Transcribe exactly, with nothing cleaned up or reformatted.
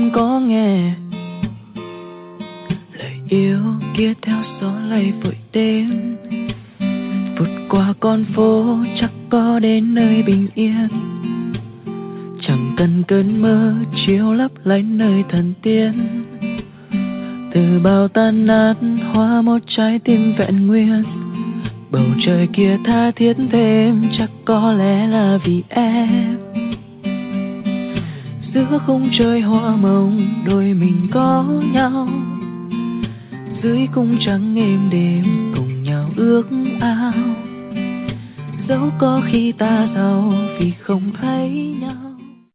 không có nghe lời yêu kia theo gió lay vội đêm. Vụt qua con phố chắc có đến nơi bình yên, chẳng cần cơn mơ chiếu lấp lánh nơi thần tiên. Từ bao tan nát hóa một trái tim vẹn nguyên, bầu trời kia tha thiết thêm chắc có lẽ là vì em. Giữa khung trời hoa mộng đôi mình có nhau, dưới cung trắng êm đềm cùng nhau ước ao. Dẫu có khi ta giàu vì không thấy nhau.